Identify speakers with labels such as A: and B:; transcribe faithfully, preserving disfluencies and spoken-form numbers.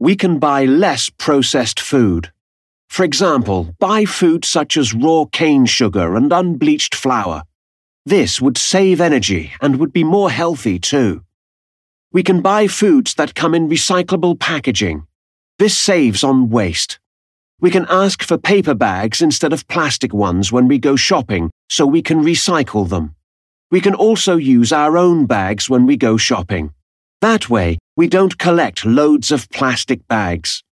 A: We can buy less processed food. For example, buy food such as raw cane sugar and unbleached flour. This would save energy and would be more healthy too. We can buy foods that come in recyclable packaging. This saves on waste. We can ask for paper bags instead of plastic ones when we go shopping so we can recycle them. We can also use our own bags when we go shopping. That way, we don't collect loads of plastic bags.